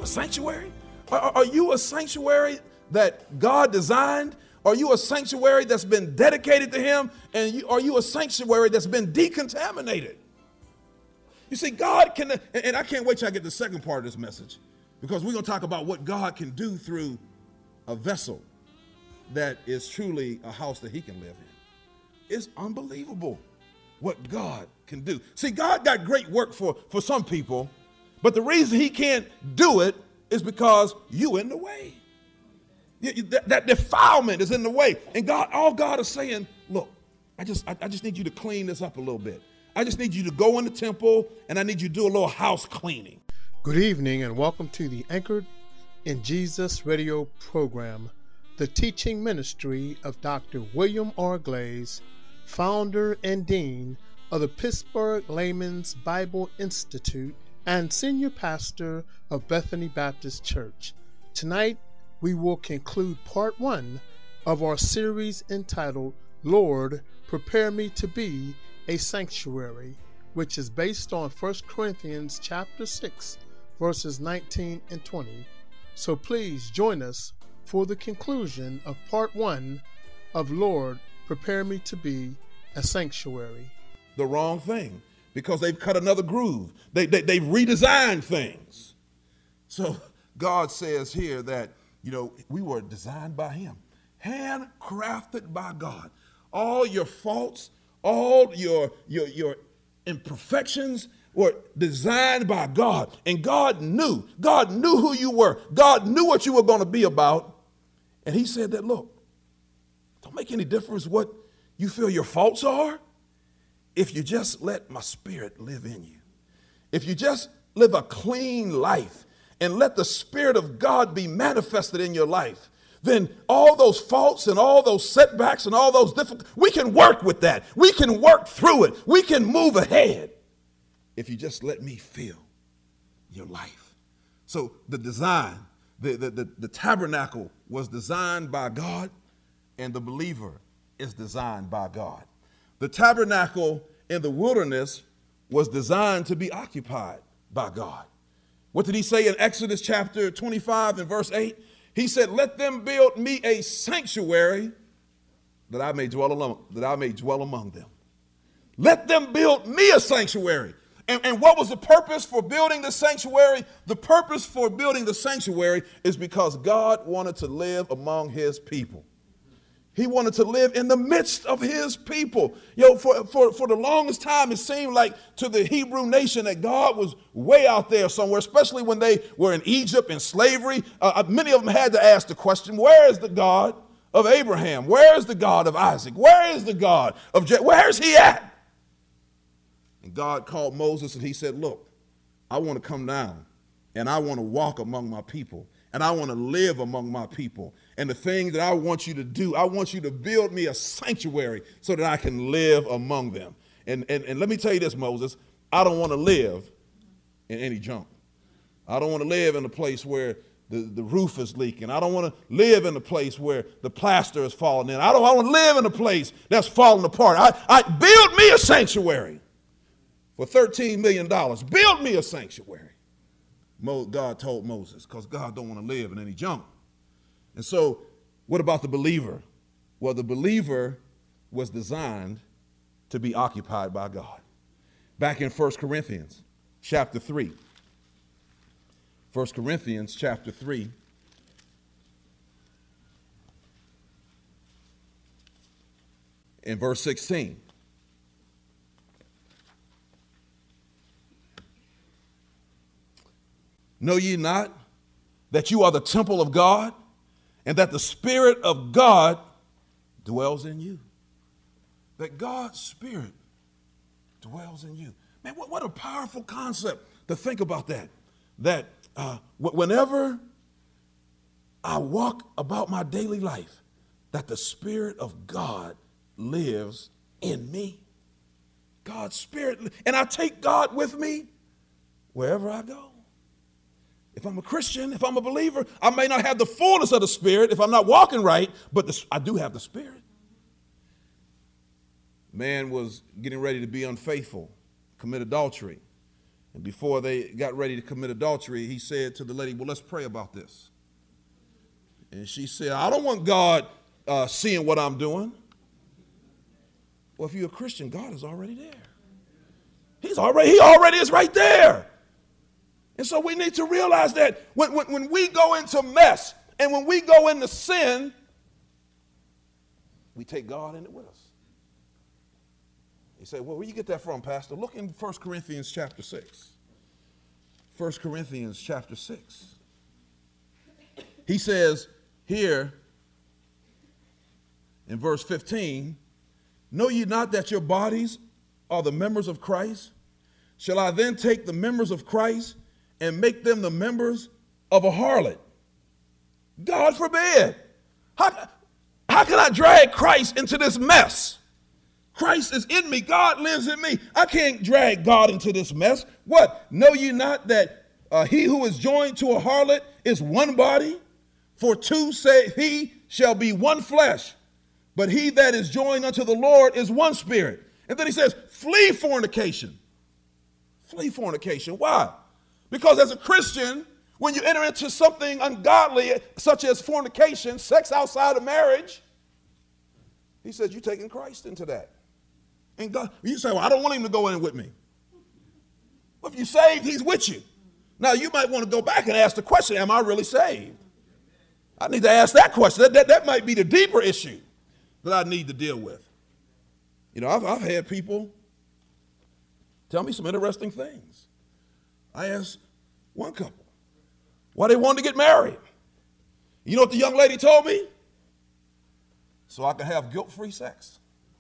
a sanctuary? Are you a sanctuary that God designed? Are you a sanctuary that's been dedicated to him? And are you a sanctuary that's been decontaminated? You see, God can, and I can't wait till I get the second part of this message, because we're going to talk about what God can do through a vessel that is truly a house that he can live in. It's unbelievable what God can do. See, God got great work for some people, but the reason he can't do it is because you in the way. That defilement is in the way. And God, all God is saying, look, I just need you to clean this up a little bit. I just need you to go in the temple, and I need you to do a little house cleaning. Good evening, and welcome to the Anchored in Jesus radio program, the teaching ministry of Dr. William R. Glaze, founder and dean of the Pittsburgh Layman's Bible Institute and senior pastor of Bethany Baptist Church. Tonight, we will conclude part 1 of our series entitled, Lord, Prepare Me to Be a Sanctuary, which is based on 1 Corinthians chapter 6, verses 19 and 20. So please join us for the conclusion of part 1 of Lord, Prepare Me to Be a Sanctuary. The wrong thing, because they've cut another groove. They've redesigned things. So God says here that, we were designed by him, handcrafted by God. All your faults, all your imperfections were designed by God. And God knew who you were. God knew what you were going to be about. And he said that, look, don't make any difference what you feel your faults are if you just let my spirit live in you. If you just live a clean life and let the Spirit of God be manifested in your life, then all those faults and all those setbacks and all those difficulties, we can work with that. We can work through it. We can move ahead if you just let me fill your life. So the design, the tabernacle was designed by God, and the believer is designed by God. The tabernacle in the wilderness was designed to be occupied by God. What did he say in Exodus chapter 25 and verse 8? He said, let them build me a sanctuary that I may dwell among them. Let them build me a sanctuary. And what was the purpose for building the sanctuary? The purpose for building the sanctuary is because God wanted to live among his people. He wanted to live in the midst of his people. For the longest time, it seemed like to the Hebrew nation that God was way out there somewhere, especially when they were in Egypt in slavery. Many of them had to ask the question, where is the God of Abraham? Where is the God of Isaac? Where is the God of Jacob? Where is he at? And God called Moses and he said, look, I want to come down and I want to walk among my people. And I want to live among my people. And the thing that I want you to do, I want you to build me a sanctuary so that I can live among them. And let me tell you this, Moses, I don't want to live in any junk. I don't want to live in a place where the roof is leaking. I don't want to live in a place where the plaster is falling in. I want to live in a place that's falling apart. I build me a sanctuary for $13 million. Build me a sanctuary. God told Moses, because God don't want to live in any junk. And so what about the believer? Well, the believer was designed to be occupied by God. Back in 1 Corinthians chapter 3. 1 Corinthians chapter 3. In verse 16. Know ye not that you are the temple of God, and that the Spirit of God dwells in you? That God's Spirit dwells in you. Man, what a powerful concept to think about that. That whenever I walk about my daily life, that the Spirit of God lives in me. God's Spirit, and I take God with me wherever I go. If I'm a Christian, if I'm a believer, I may not have the fullness of the Spirit if I'm not walking right, but I do have the Spirit. Man was getting ready to be unfaithful, commit adultery. And before they got ready to commit adultery, he said to the lady, well, let's pray about this. And she said, I don't want God seeing what I'm doing. Well, if you're a Christian, God is already there. He already is right there. And so we need to realize that when we go into mess and when we go into sin, we take God in it with us. You say, well, where you get that from, Pastor? Look in 1 Corinthians chapter 6. 1 Corinthians chapter 6. He says here in verse 15, know ye not that your bodies are the members of Christ? Shall I then take the members of Christ and make them the members of a harlot? God forbid. How can I drag Christ into this mess? Christ is in me. God lives in me. I can't drag God into this mess. What? Know ye not that he who is joined to a harlot is one body? For two say he shall be one flesh. But he that is joined unto the Lord is one spirit. And then he says, flee fornication. Flee fornication. Why? Because as a Christian, when you enter into something ungodly, such as fornication, sex outside of marriage, he says, you're taking Christ into that. And God, you say, well, I don't want him to go in with me. Well, if you're saved, he's with you. Now, you might want to go back and ask the question, am I really saved? I need to ask that question. That might be the deeper issue that I need to deal with. You know, I've had people tell me some interesting things. I asked one couple why they wanted to get married. You know what the young lady told me? So I could have guilt-free sex.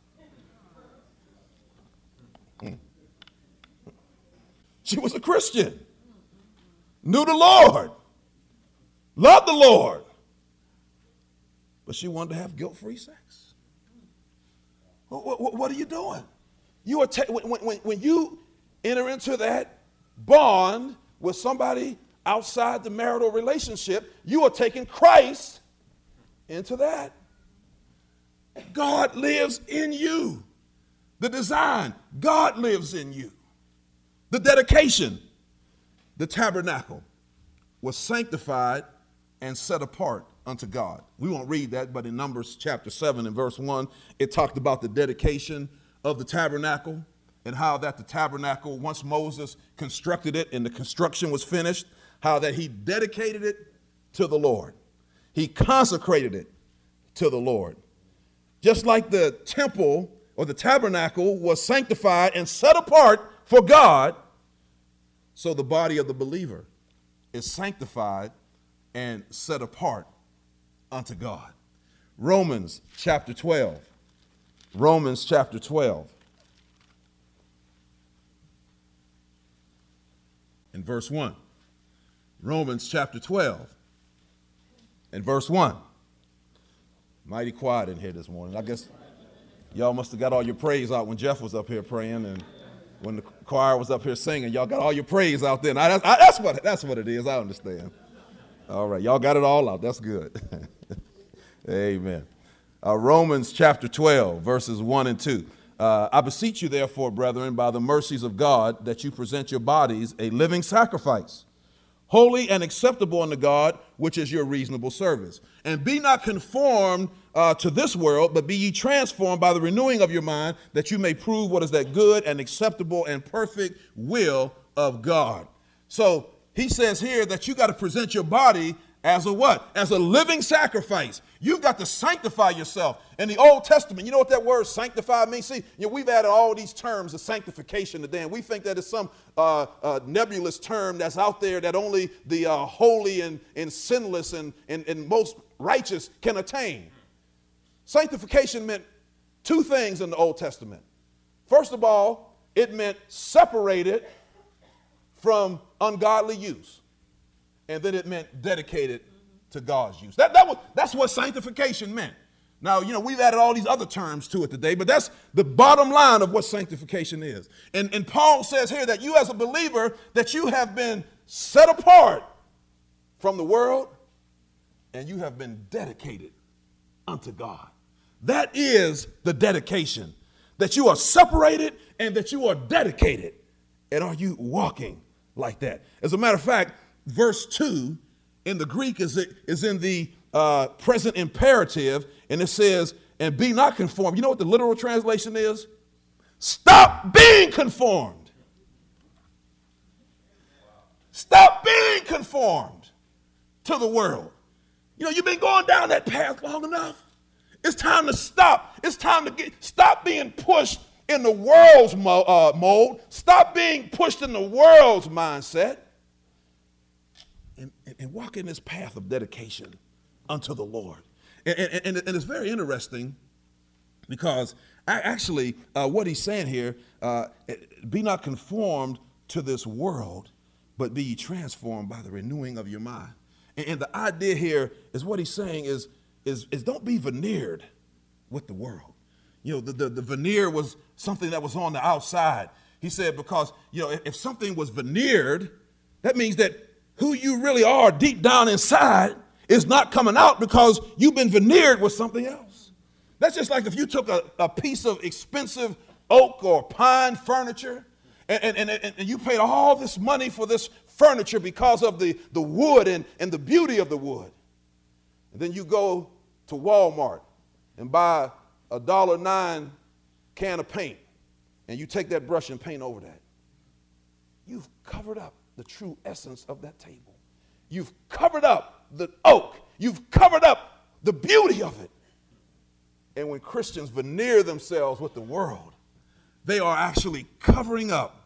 She was a Christian, knew the Lord, loved the Lord, but she wanted to have guilt-free sex. What are you doing? You are when you enter into that bond with somebody outside the marital relationship, you are taking Christ into that. God lives in you. The design, God lives in you. The dedication, the tabernacle was sanctified and set apart unto God. We won't read that, but in Numbers chapter 7 and verse 1, it talked about the dedication of the tabernacle and how that the tabernacle, once Moses constructed it and the construction was finished, how that he dedicated it to the Lord. He consecrated it to the Lord. Just like the temple or the tabernacle was sanctified and set apart for God, so the body of the believer is sanctified and set apart unto God. Romans chapter 12. Romans chapter 12. In verse 1. Romans chapter 12. In verse 1. Mighty quiet in here this morning. I guess y'all must have got all your praise out when Jeff was up here praying and when the choir was up here singing. Y'all got all your praise out there. Now, that's what it is. I understand. All right. Y'all got it all out. That's good. Amen. Romans chapter 12, verses 1 and 2. I beseech you, therefore, brethren, by the mercies of God, that you present your bodies a living sacrifice, holy and acceptable unto God, which is your reasonable service. And be not conformed to this world, but be ye transformed by the renewing of your mind, that you may prove what is that good and acceptable and perfect will of God. So he says here that you got to present your body as a what? As a living sacrifice. You've got to sanctify yourself. In the Old Testament, you know what that word sanctify means? See, we've added all these terms of sanctification today, and we think that it's some nebulous term that's out there that only the holy and sinless and most righteous can attain. Sanctification meant two things in the Old Testament. First of all, it meant separated from ungodly use. And then it meant dedicated to God's use. That's what sanctification meant. Now, we've added all these other terms to it today, but that's the bottom line of what sanctification is. And Paul says here that you as a believer, that you have been set apart from the world and you have been dedicated unto God. That is the dedication, that you are separated and that you are dedicated. And are you walking like that. As a matter of fact, verse 2 in the Greek is in the present imperative, and it says, and be not conformed. You know what the literal translation is? Stop being conformed. Stop being conformed to the world. You know, you've been going down that path long enough. It's time to stop. It's time to stop being pushed in the world's mold. Stop being pushed in the world's mindset. And walk in this path of dedication unto the Lord. And it's very interesting because actually what he's saying here, be not conformed to this world, but be ye transformed by the renewing of your mind. And the idea here is what he's saying is don't be veneered with the world. You know, the veneer was something that was on the outside. He said because, you know, if something was veneered, that means that who you really are deep down inside is not coming out because you've been veneered with something else. That's just like if you took a piece of expensive oak or pine furniture and you paid all this money for this furniture because of the wood and the beauty of the wood. And then you go to Walmart and buy a $1.09 can of paint, and you take that brush and paint over that. You've covered up the true essence of that table. You've covered up the oak. You've covered up the beauty of it. And when Christians veneer themselves with the world, they are actually covering up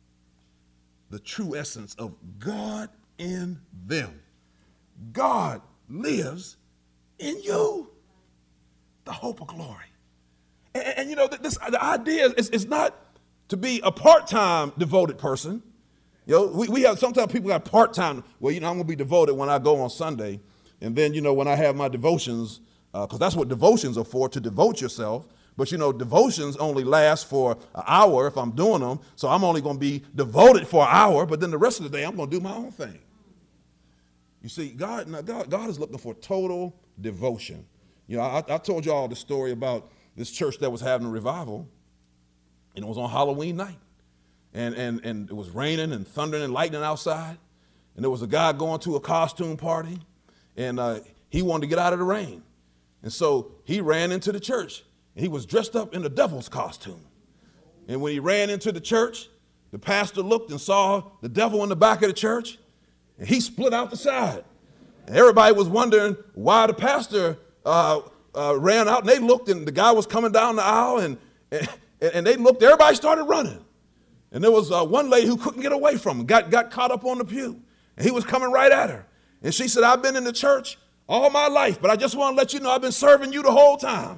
the true essence of God in them. God lives in you, the hope of glory. And you know, the idea is not to be a part-time devoted person. You know, we have, sometimes people got part-time, well, you know, I'm going to be devoted when I go on Sunday. And then, you know, when I have my devotions, because that's what devotions are for, to devote yourself. But, you know, devotions only last for an hour if I'm doing them. So I'm only going to be devoted for an hour. But then the rest of the day, I'm going to do my own thing. You see, God is looking for total devotion. You know, I told you all the story about this church that was having a revival. And it was on Halloween night. And it was raining and thundering and lightning outside. And there was a guy going to a costume party. And he wanted to get out of the rain. And so he ran into the church. And he was dressed up in the devil's costume. And when he ran into the church, the pastor looked and saw the devil in the back of the church. And he split out the side. And everybody was wondering why the pastor ran out. And they looked, and the guy was coming down the aisle. And they looked. Everybody started running. And there was one lady who couldn't get away from him, got caught up on the pew. And he was coming right at her. And she said, I've been in the church all my life, but I just want to let you know I've been serving you the whole time.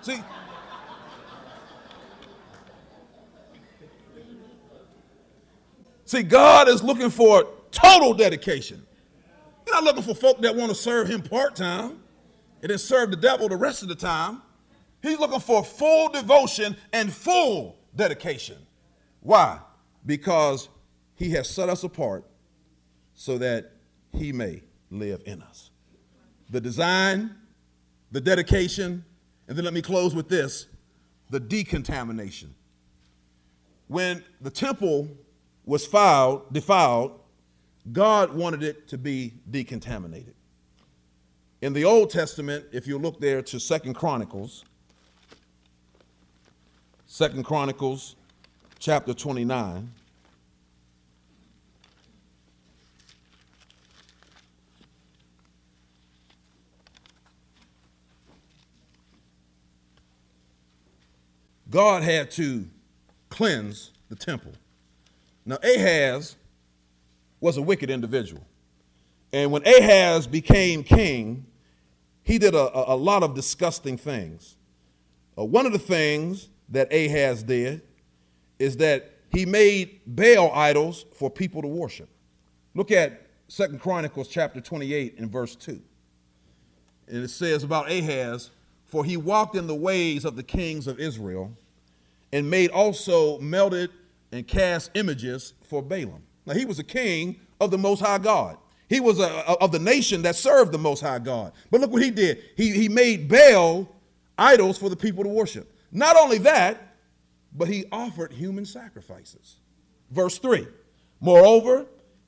See, God is looking for total dedication. He's not looking for folk that want to serve him part-time and then serve the devil the rest of the time. He's looking for full devotion and full dedication. Why? Because he has set us apart so that he may live in us. The design, the dedication, and then let me close with this, the decontamination. When the temple was defiled, God wanted it to be decontaminated. In the Old Testament, if you look there to 2 Chronicles chapter 29, God had to cleanse the temple. Now, Ahaz was a wicked individual. And when Ahaz became king, he did a lot of disgusting things. One of the things that Ahaz did is that he made Baal idols for people to worship. Look at 2 Chronicles chapter 28 and verse 2. And it says about Ahaz, for he walked in the ways of the kings of Israel and made also melted and cast images for Balaam. Now, he was a king of the Most High God. He was of the nation that served the Most High God. But look what he did. He made Baal idols for the people to worship. Not only that, but he offered human sacrifices. Verse 3, moreover,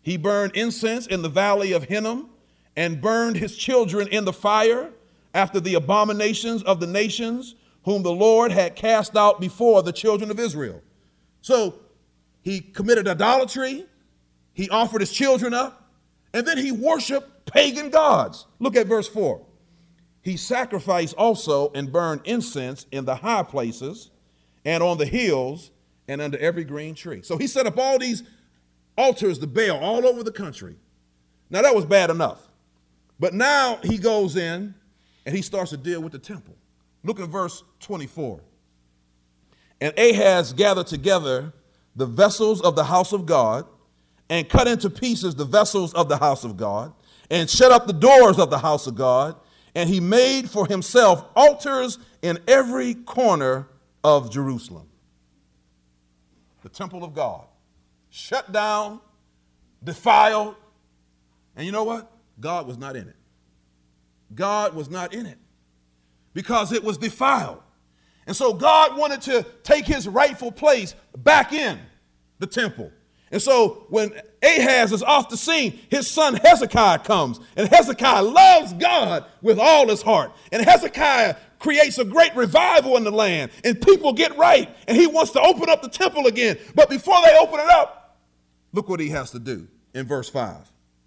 He burned incense in the valley of Hinnom and burned his children in the fire after the abominations of the nations whom the Lord had cast out before the children of Israel. So he committed idolatry, he offered his children up, and then he worshiped pagan gods. Look at verse 4. He sacrificed also and burned incense in the high places and on the hills and under every green tree. So he set up all these altars to Baal all over the country. Now that was bad enough. But now he goes in and he starts to deal with the temple. Look at verse 24. And Ahaz gathered together the vessels of the house of God and cut into pieces the vessels of the house of God and shut up the doors of the house of God. And he made for himself altars in every corner of Jerusalem. The temple of God, shut down, defiled. And you know what? God was not in it. God was not in it because it was defiled. And so God wanted to take his rightful place back in the temple. And so when Ahaz is off the scene, his son Hezekiah comes. And Hezekiah loves God with all his heart. And Hezekiah creates a great revival in the land. And people get right. And he wants to open up the temple again. But before they open it up, look what he has to do in verse 5.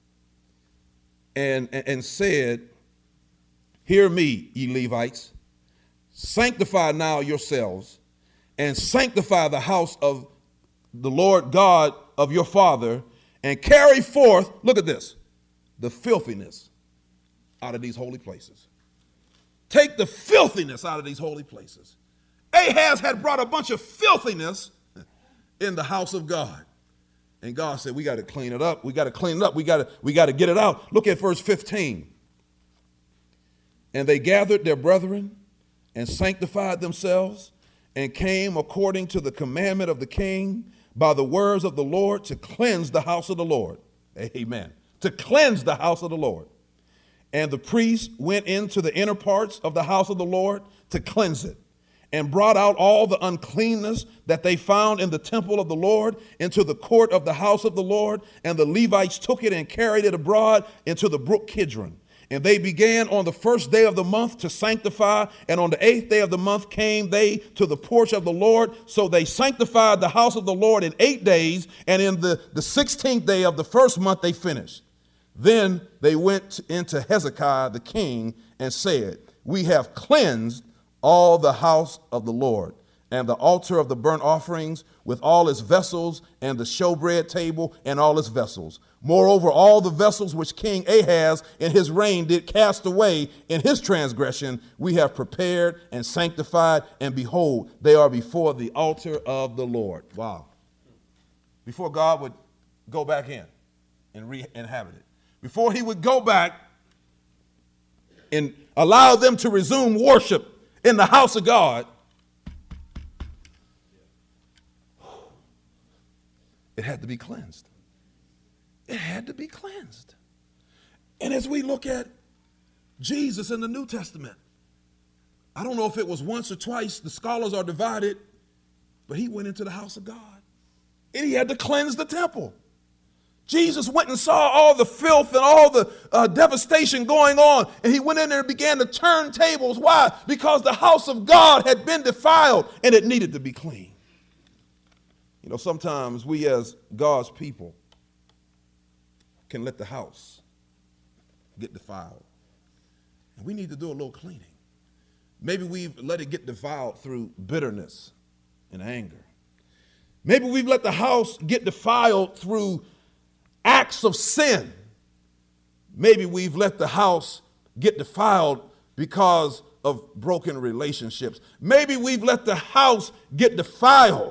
And said, hear me, ye Levites. Sanctify now yourselves and sanctify the house of the Lord God of your father and carry forth, look at this, the filthiness out of these holy places. Take the filthiness out of these holy places. Ahaz had brought a bunch of filthiness in the house of God. And God said, we got to clean it up. We got to clean it up. We got to get it out. Look at verse 15. And they gathered their brethren and sanctified themselves and came according to the commandment of the king by the words of the Lord to cleanse the house of the Lord. Amen. To cleanse the house of the Lord. And the priests went into the inner parts of the house of the Lord to cleanse it and brought out all the uncleanness that they found in the temple of the Lord into the court of the house of the Lord. And the Levites took it and carried it abroad into the brook Kidron. And they began on the first day of the month to sanctify, and on the 8th day of the month came they to the porch of the Lord. So they sanctified the house of the Lord in 8 days, and in the 16th day of the first month they finished. Then they went into Hezekiah the king and said, we have cleansed all the house of the Lord, and the altar of the burnt offerings with all its vessels, and the showbread table and all its vessels. Moreover, all the vessels which King Ahaz in his reign did cast away in his transgression, we have prepared and sanctified, and behold, they are before the altar of the Lord. Wow. Before God would go back in and re-inhabit it. Before he would go back and allow them to resume worship in the house of God, it had to be cleansed. It had to be cleansed. And as we look at Jesus in the New Testament, I don't know if it was once or twice, the scholars are divided, but he went into the house of God and he had to cleanse the temple. Jesus went and saw all the filth and all the devastation going on, and he went in there and began to turn tables. Why? Because the house of God had been defiled and it needed to be clean. You know, sometimes we as God's people can let the house get defiled. And we need to do a little cleaning. Maybe we've let it get defiled through bitterness and anger. Maybe we've let the house get defiled through acts of sin. Maybe we've let the house get defiled because of broken relationships. Maybe we've let the house get defiled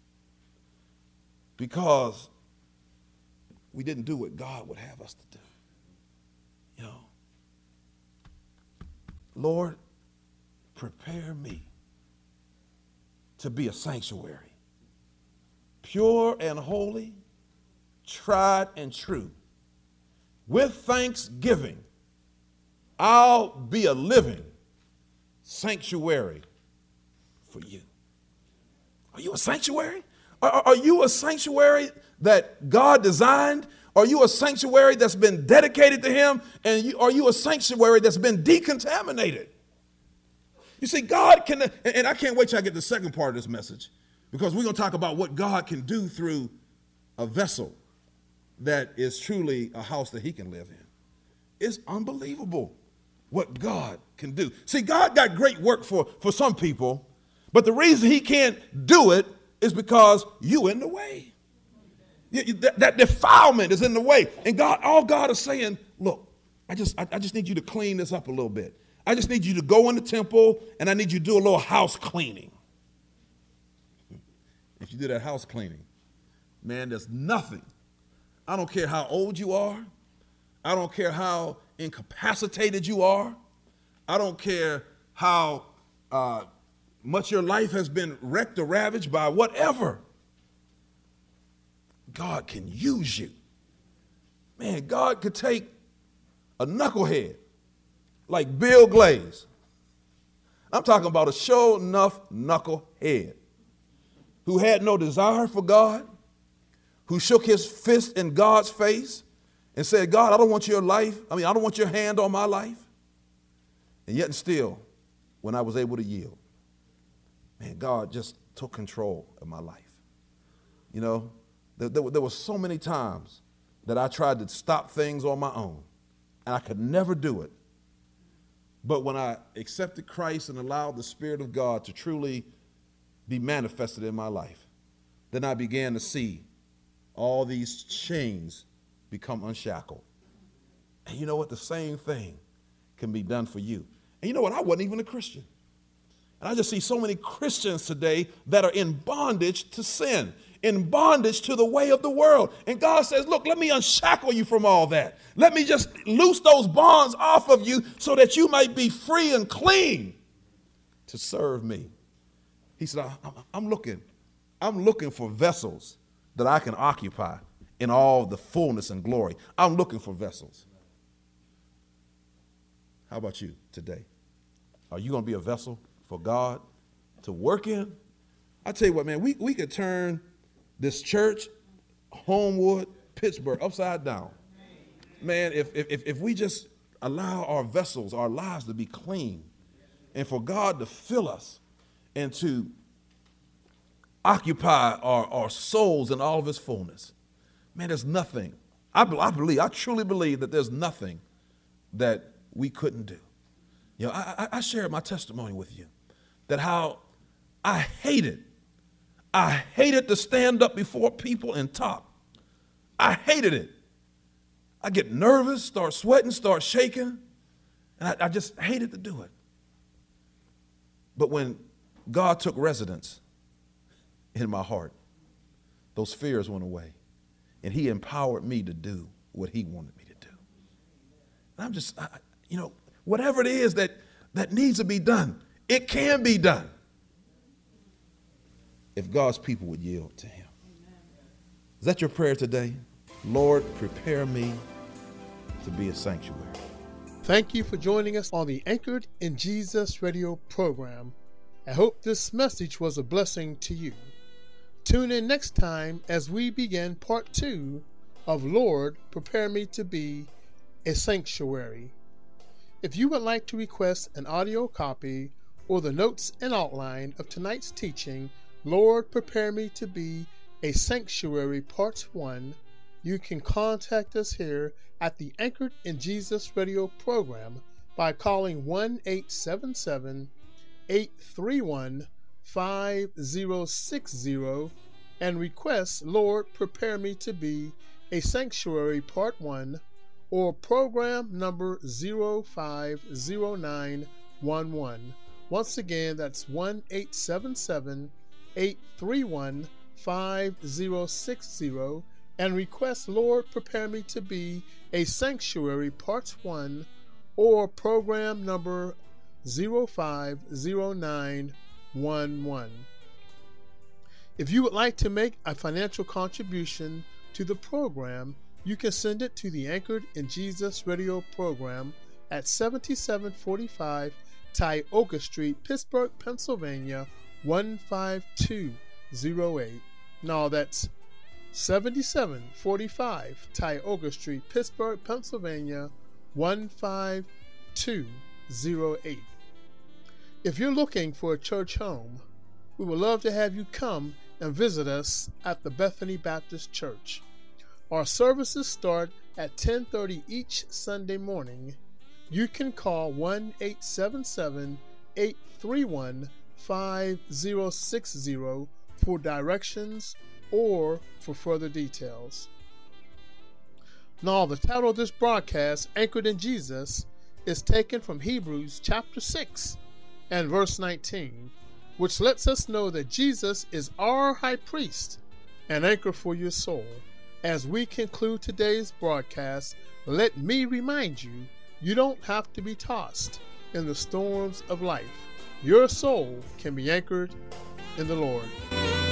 because we didn't do what God would have us to do. You know, Lord, prepare me to be a sanctuary, pure and holy, tried and true. With thanksgiving, I'll be a living sanctuary for you. Are you a sanctuary? Are you a sanctuary that God designed? Are you a sanctuary that's been dedicated to him? And are you a sanctuary that's been decontaminated? You see, God can, and I can't wait till I get the second part of this message, because we're going to talk about what God can do through a vessel that is truly a house that he can live in. It's unbelievable what God can do. See, God got great work for some people, but the reason he can't do it is because you in the way. That defilement is in the way. And all God is saying, look, I just need you to clean this up a little bit. I just need you to go in the temple, and I need you to do a little house cleaning. If you do that house cleaning, man, there's nothing. I don't care how old you are. I don't care how incapacitated you are. I don't care how much your life has been wrecked or ravaged by whatever. God can use you. Man, God could take a knucklehead like Bill Glaze. I'm talking about a sure enough knucklehead who had no desire for God, who shook his fist in God's face and said, God, I don't want your life. I don't want your hand on my life. And yet and still, when I was able to yield, man, God just took control of my life. You know, there were so many times that I tried to stop things on my own, and I could never do it. But when I accepted Christ and allowed the Spirit of God to truly be manifested in my life, then I began to see all these chains become unshackled. And you know what? The same thing can be done for you. And you know what? I wasn't even a Christian. And I just see so many Christians today that are in bondage to sin, in bondage to the way of the world. And God says, look, let me unshackle you from all that. Let me just loose those bonds off of you so that you might be free and clean to serve me. He said, I'm looking for vessels that I can occupy in all the fullness and glory. I'm looking for vessels. How about you today? Are you going to be a vessel for God to work in? I tell you what, man, we could turn this church, Homewood, Pittsburgh, upside down. Man, if we just allow our vessels, our lives to be clean, and for God to fill us and to occupy our souls in all of its fullness, man, there's nothing. I truly believe that there's nothing that we couldn't do. You know, I shared my testimony with you that how I hated to stand up before people and talk. I hated it. I get nervous, start sweating, start shaking, and I just hated to do it. But when God took residence in my heart, those fears went away, and he empowered me to do what he wanted me to do. And I'm just, whatever it is that needs to be done, it can be done if God's people would yield to him. Amen. Is that your prayer today? Lord, prepare me to be a sanctuary. Thank you for joining us on the Anchored in Jesus radio program. I hope this message was a blessing to you. Tune in next time as we begin part 2 of Lord, Prepare Me to Be a Sanctuary. If you would like to request an audio copy or the notes and outline of tonight's teaching, Lord, Prepare Me to Be a Sanctuary Part 1, you can contact us here at the Anchored in Jesus radio program by calling 1-877-831-5060 and request Lord, Prepare Me to Be a Sanctuary Part 1 or program number 050911. Once again, that's 1-877-831-5060 and request Lord, Prepare Me to Be a Sanctuary Part 1 or program number 050911. If you would like to make a financial contribution to the program, you can send it to the Anchored in Jesus radio program at 7745 Tioga Street, Pittsburgh, Pennsylvania, 15208. Now that's 7745 Tioga Street, Pittsburgh, Pennsylvania 15208. If you're looking for a church home, we would love to have you come and visit us at the Bethany Baptist Church. Our services start at 10:30 each Sunday morning. You can call 1-877-831-5060 for directions or for further details. Now, the title of this broadcast, Anchored in Jesus, is taken from Hebrews chapter 6 and verse 19, which lets us know that Jesus is our high priest, an anchor for your soul. As we conclude today's broadcast, let me remind you, you don't have to be tossed in the storms of life. Your soul can be anchored in the Lord.